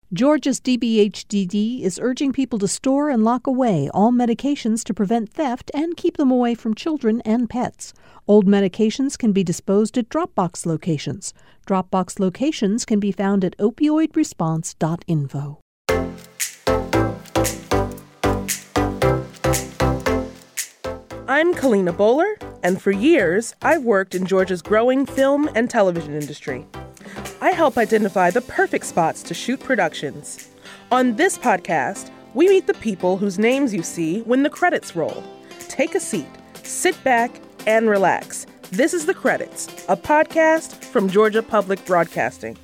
Georgia's DBHDD is urging people to store and lock away all medications to prevent theft and keep them away from children and pets. Old medications can be disposed at Dropbox locations. Dropbox locations can be found at opioidresponse.info. I'm Kalina Bowler, and for years, I've worked in Georgia's growing film and television industry. I help identify the perfect spots to shoot productions. On this podcast, we meet the people whose names you see when the credits roll. Take a seat, sit back, and relax. This is The Credits, a podcast from Georgia Public Broadcasting.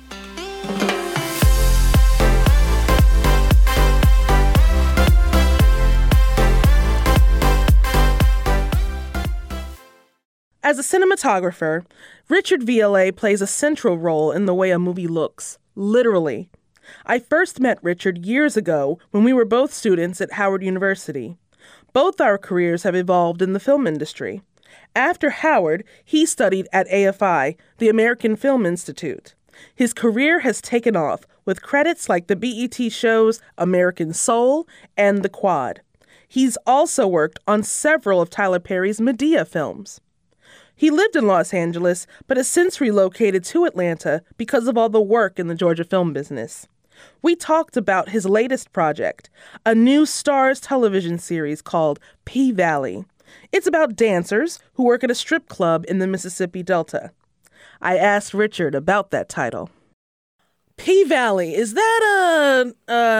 As a cinematographer, Richard VLA plays a central role in the way a movie looks, literally. I first met Richard years ago when we were both students at Howard University. Both our careers have evolved in the film industry. After Howard, he studied at AFI, the American Film Institute. His career has taken off with credits like the BET shows American Soul and The Quad. He's also worked on several of Tyler Perry's Madea films. He lived in Los Angeles, but has since relocated to Atlanta because of all the work in the Georgia film business. We talked about his latest project, a new Starz television series called P-Valley. It's about dancers who work at a strip club in the Mississippi Delta. I asked Richard about that title. P-Valley, is that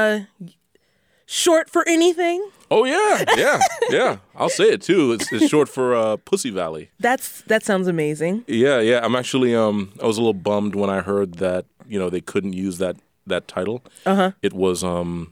short for anything? Oh, yeah. I'll say it, too. It's short for Pussy Valley. That sounds amazing. Yeah. I'm actually, I was a little bummed when I heard that, they couldn't use that title. Uh-huh. It was,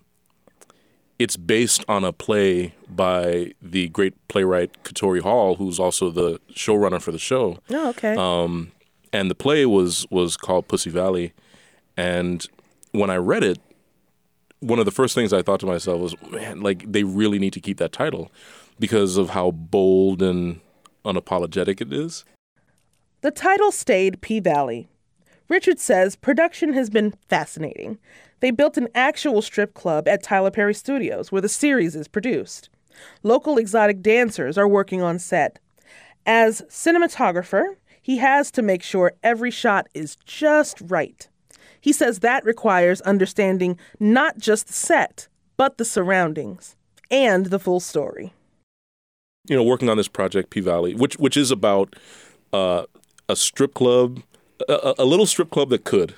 it's based on a play by the great playwright Katori Hall, who's also the showrunner for the show. Oh, okay. And the play was called Pussy Valley. And when I read it, one of the first things I thought to myself was, man, they really need to keep that title because of how bold and unapologetic it is. The title stayed P-Valley. Richard says production has been fascinating. They built an actual strip club at Tyler Perry Studios where the series is produced. Local exotic dancers are working on set. As cinematographer, he has to make sure every shot is just right. He says that requires understanding not just the set, but the surroundings and the full story. Working on this project, P-Valley, which is about a strip club, a little strip club that could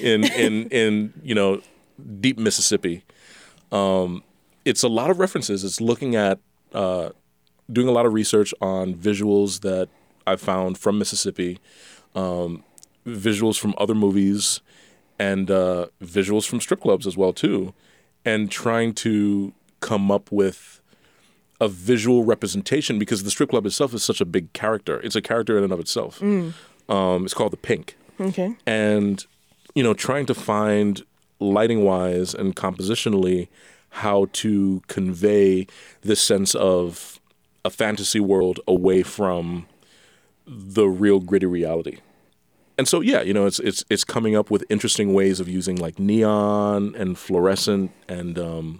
in deep Mississippi. It's a lot of references. It's looking at doing a lot of research on visuals that I found from Mississippi, visuals from other movies, and visuals from strip clubs as well, too, and trying to come up with a visual representation because the strip club itself is such a big character. It's a character in and of itself. It's called The Pink. Okay. And, trying to find lighting-wise and compositionally how to convey this sense of a fantasy world away from the real gritty reality. And so, yeah, it's coming up with interesting ways of using neon and fluorescent and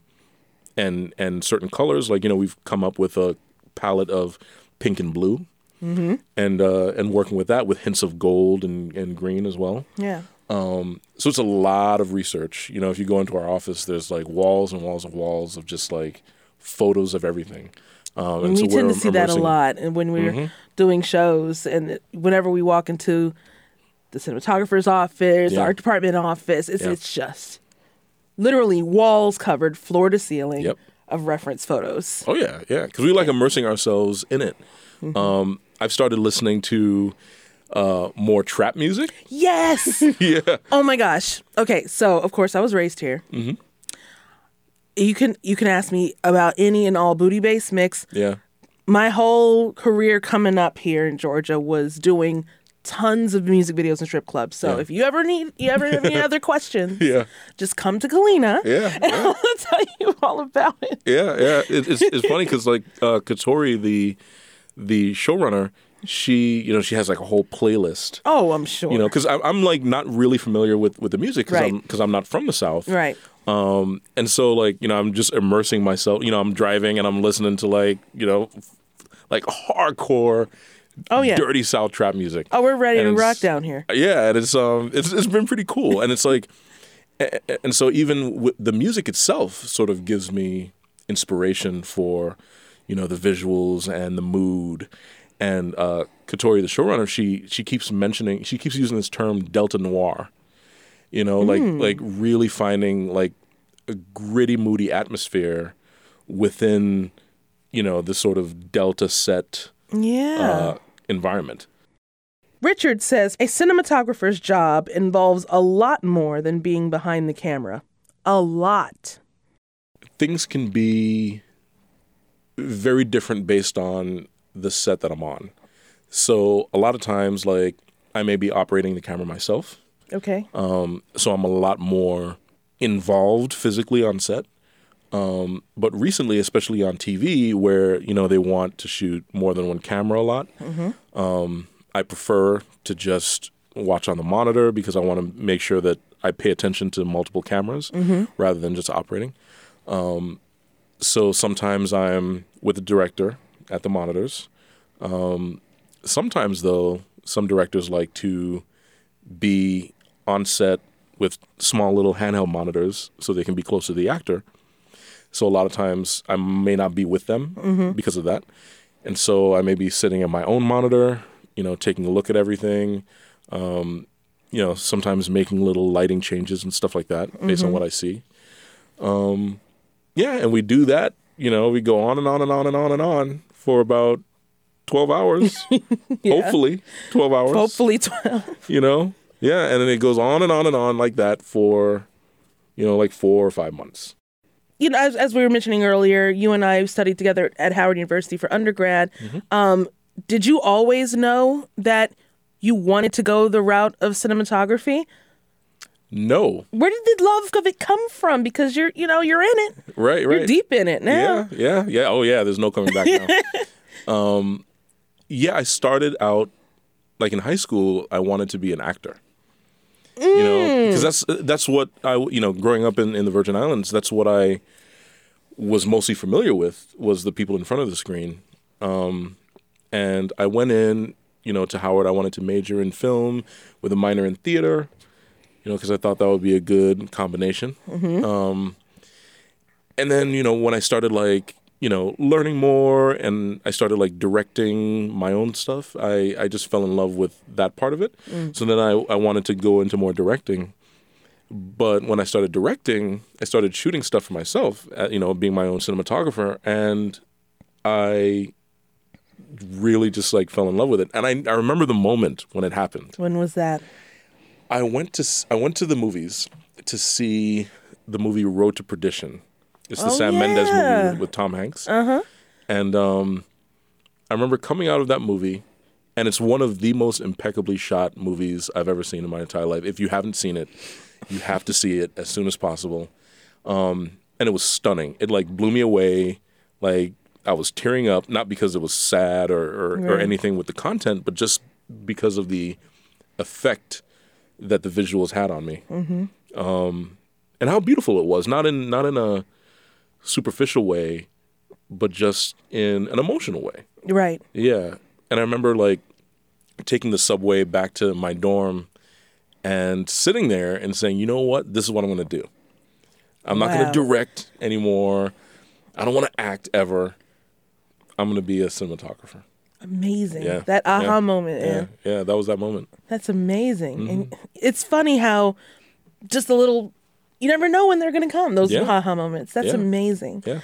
certain colors. We've come up with a palette of pink and blue, and working with that with hints of gold and green as well. Yeah. So it's a lot of research. If you go into our office, there's walls and walls and walls of just photos of everything. And we tend to see that a lot, and when we're doing shows, and whenever we walk into the cinematographer's office, the art department office. It's just literally walls covered floor to ceiling of reference photos. Oh, yeah. Because we like immersing ourselves in it. I've started listening to more trap music. Yes! Yeah. Oh, my gosh. Okay, so, of course, I was raised here. You can ask me about any and all booty bass mix. Yeah. My whole career coming up here in Georgia was doing tons of music videos and strip clubs. So if you ever have any other questions, just come to Kalina and I'll tell you all about it. Yeah. It's funny because Katori, the showrunner, she has like a whole playlist. Oh, I'm sure. Because I'm like not really familiar with the music because Right. I'm not from the South. Right. And so like, I'm just immersing myself. I'm driving and I'm listening to like, like hardcore, Oh, yeah. dirty South trap music. Oh, we're ready And to it's- rock down here. Yeah, and it's been pretty cool. And it's like, and so even with the music itself sort of gives me inspiration for, the visuals and the mood. And Katori, the showrunner, she keeps using this term Delta Noir. Like really finding like a gritty, moody atmosphere within, the sort of Delta set Yeah. environment. Richard says a cinematographer's job involves a lot more than being behind the camera. A lot. Things can be very different based on the set that I'm on. So a lot of times, like, I may be operating the camera myself. Okay. So I'm a lot more involved physically on set. But recently, especially on TV, where, they want to shoot more than one camera a lot, I prefer to just watch on the monitor because I want to make sure that I pay attention to multiple cameras rather than just operating. So sometimes I'm with the director at the monitors. Sometimes, though, some directors like to be on set with small little handheld monitors so they can be close to the actor. So a lot of times I may not be with them because of that. And so I may be sitting at my own monitor, taking a look at everything, sometimes making little lighting changes and stuff like that based on what I see. And we do that, we go on and on and on and on and on for about 12 hours, hopefully 12 hours. Hopefully 12. Yeah, and then it goes on and on and on like that for, like 4 or 5 months. As we were mentioning earlier, you and I studied together at Howard University for undergrad. Did you always know that you wanted to go the route of cinematography? No. Where did the love of it come from? Because you're in it. Right. You're deep in it now. Yeah. Oh, yeah. There's no coming back now. I started out, like in high school, I wanted to be an actor. Because that's what I, growing up in the Virgin Islands, that's what I was mostly familiar with, was the people in front of the screen. And I went in, to Howard. I wanted to major in film with a minor in theater, because I thought that would be a good combination. And then, when I started learning more and I started directing my own stuff, I just fell in love with that part of it. So then I wanted to go into more directing. But when I started directing, I started shooting stuff for myself, being my own cinematographer. And I really just fell in love with it. And I remember the moment when it happened. When was that? I went to the movies to see the movie Road to Perdition. It's the Sam Mendes movie with Tom Hanks. And I remember coming out of that movie, and it's one of the most impeccably shot movies I've ever seen in my entire life. If you haven't seen it, you have to see it as soon as possible. And it was stunning. It blew me away. I was tearing up, not because it was sad or anything with the content, but just because of the effect that the visuals had on me. And how beautiful it was. Not in a superficial way, but just in an emotional way. Right. Yeah. And I remember taking the subway back to my dorm and sitting there and saying, you know what, this is what I'm going to do. I'm not going to direct anymore. I don't want to act ever. I'm going to be a cinematographer. Amazing. Yeah. That aha moment. Yeah, that was that moment. That's amazing. And it's funny how just a little, you never know when they're going to come, those aha moments. That's amazing. Yeah.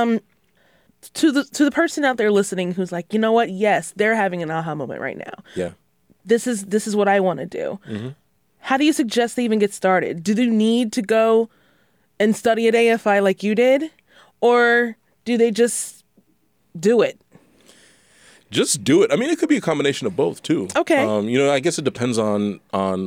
To the person out there listening who's like, you know what? Yes, they're having an aha moment right now. Yeah. This is what I want to do. How do you suggest they even get started? Do they need to go and study at AFI like you did? Or do they just do it? Just do it. I mean, it could be a combination of both too. Okay. I guess it depends on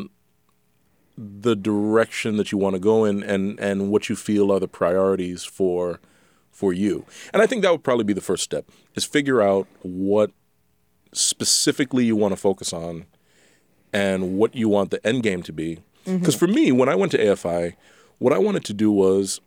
the direction that you want to go in and what you feel are the priorities for you. And I think that would probably be the first step, is figure out what specifically you want to focus on and what you want the end game to be. Because for me, when I went to AFI, what I wanted to do was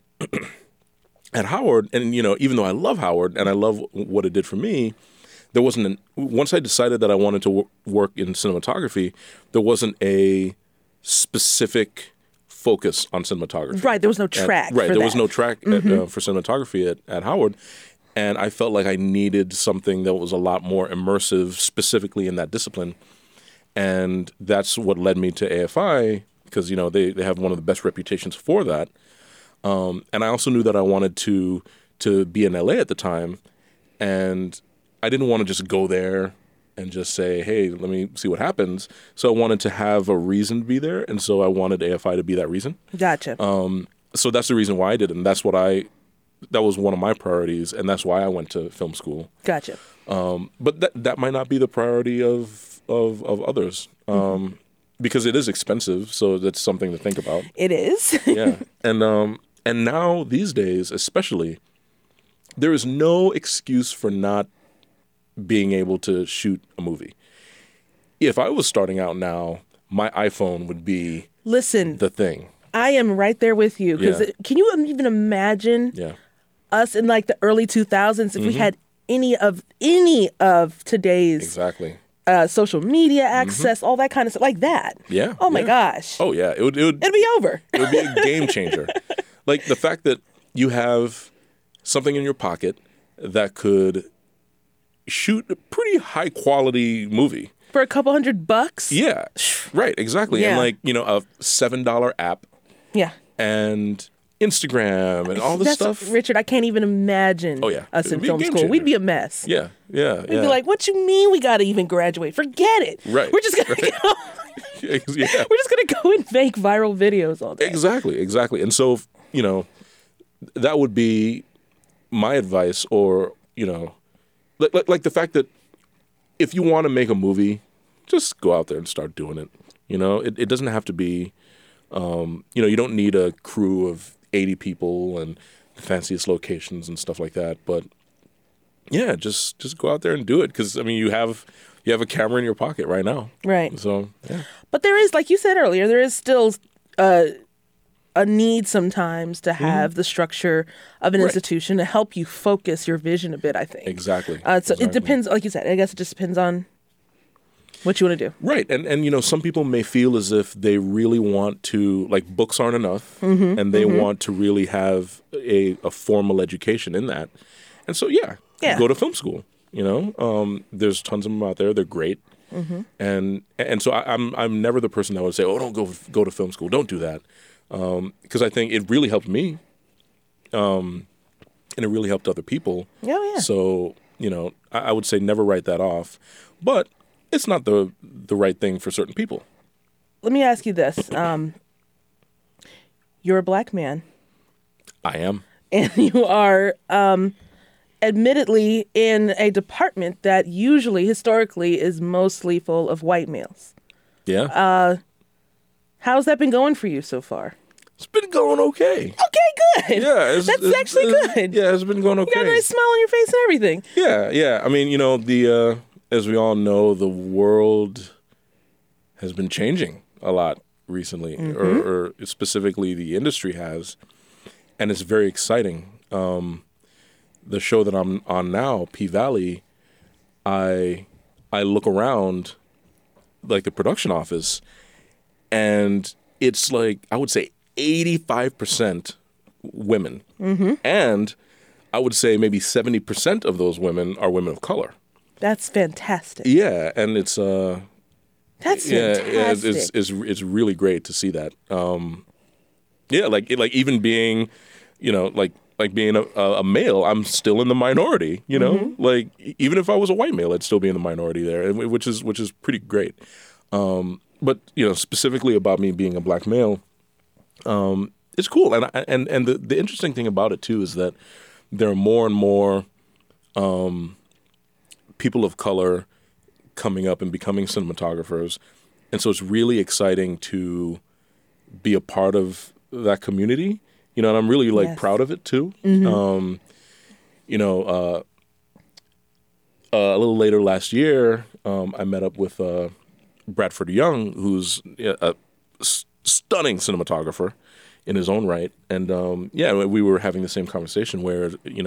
at Howard, and even though I love Howard and I love what it did for me, there wasn't once I decided that I wanted to work in cinematography, there wasn't a specific focus on cinematography. Right, there was no track. There was no track for cinematography at Howard, and I felt like I needed something that was a lot more immersive, specifically in that discipline, and that's what led me to AFI because they have one of the best reputations for that, and I also knew that I wanted to be in LA at the time, and I didn't want to just go there and just say, hey, let me see what happens. So I wanted to have a reason to be there, and so I wanted AFI to be that reason. Gotcha. So that's the reason why I did it, and that was one of my priorities, and that's why I went to film school. Gotcha. But that might not be the priority of others, because it is expensive, so that's something to think about. It is. Yeah. And now, these days, especially, there is no excuse for not being able to shoot a movie. If I was starting out now, my iPhone would be the thing. I am right there with you because can you even imagine us in like the early 2000s if we had any of today's social media access, all that kind of stuff like that? Yeah. Oh my gosh. Oh yeah. It'd be over. It would be a game changer. Like the fact that you have something in your pocket that could shoot a pretty high quality movie for a couple $100. Yeah, right, exactly. Yeah. And a $7 app. Yeah. And Instagram and all this stuff. Richard, I can't even imagine us in film school. Changer. We'd be a mess. Yeah. We'd be like, what you mean we got to even graduate? Forget it. Right. We're just going to go. We're just going to go and make viral videos all day. Exactly. And so, that would be my advice, or, like the fact that if you want to make a movie, just go out there and start doing it. It doesn't have to be, you don't need a crew of 80 people and the fanciest locations and stuff like that. But yeah, just go out there and do it. Because you have a camera in your pocket right now. Right. So yeah. But there is, like you said earlier, there is still a need sometimes to have the structure of an institution to help you focus your vision a bit, I think. Exactly. So it depends, like you said, I guess it just depends on what you want to do. Right. And some people may feel as if they really want to, like, books aren't enough, and they want to really have a formal education in that. And so, go to film school. There's tons of them out there. They're great. And so I'm never the person that would say, oh, don't go to film school. Don't do that. Because I think it really helped me, and it really helped other people. Oh, yeah. So, I would say never write that off. But it's not the right thing for certain people. Let me ask you this. You're a black man. I am. And you are admittedly in a department that usually, historically, is mostly full of white males. Yeah. How's that been going for you so far? It's been going okay. Okay, good. Yeah. That's actually good. Yeah, it's been going okay. You got a nice smile on your face and everything. Yeah. As we all know, the world has been changing a lot recently, or specifically the industry has, and it's very exciting. The show that I'm on now, P-Valley, I look around, like the production office, and it's like, I would say 85% women. And I would say maybe 70% of those women are women of color. That's fantastic. Yeah, and it's that's fantastic. It's really great to see that. Like even being, like being a male, I'm still in the minority. Like even if I was a white male, I'd still be in the minority there, which is pretty great. But specifically about me being a black male, it's cool. And the interesting thing about it too is that there are more and more people of color coming up and becoming cinematographers, and so it's really exciting to be a part of that community. And I'm really proud of it too. a little later last year, I met up with Bradford Young, who's a stunning cinematographer in his own right. And we were having the same conversation where,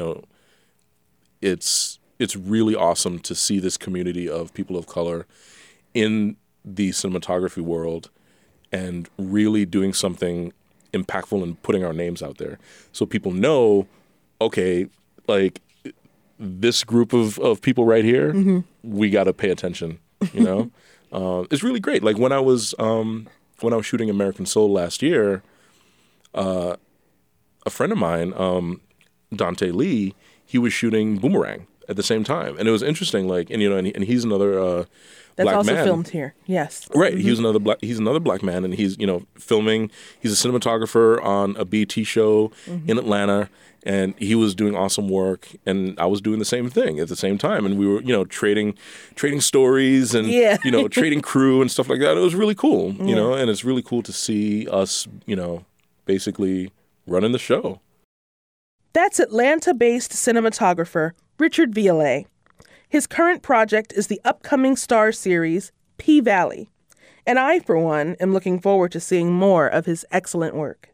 it's really awesome to see this community of people of color in the cinematography world and really doing something impactful and putting our names out there. So people know, okay, like this group of people right here, we got to pay attention, It's really great. Like when I was shooting American Soul last year, a friend of mine, Dante Lee, he was shooting Boomerang at the same time, and it was interesting. Like, and he's another that's black also man. Filmed here. Yes, right. He's another black man, and he's filming. He's a cinematographer on a BET show in Atlanta, and he was doing awesome work, and I was doing the same thing at the same time, and we were trading stories and trading crew and stuff like that. It was really cool, and it's really cool to see us basically running the show. That's Atlanta-based cinematographer Richard Vialet. His current project is the upcoming Star series, P-Valley. And I, for one, am looking forward to seeing more of his excellent work.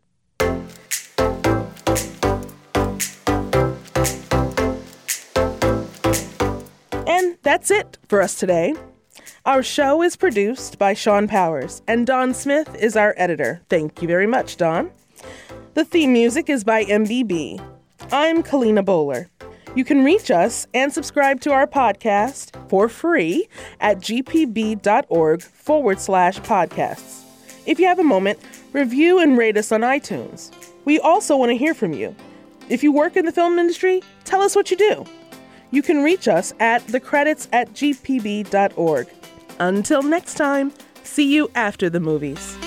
And that's it for us today. Our show is produced by Sean Powers, and Don Smith is our editor. Thank you very much, Don. The theme music is by MBB. I'm Kalina Bowler. You can reach us and subscribe to our podcast for free at gpb.org/podcasts. If you have a moment, review and rate us on iTunes. We also want to hear from you. If you work in the film industry, tell us what you do. You can reach us at thecredits@gpb.org. Until next time, see you after the movies.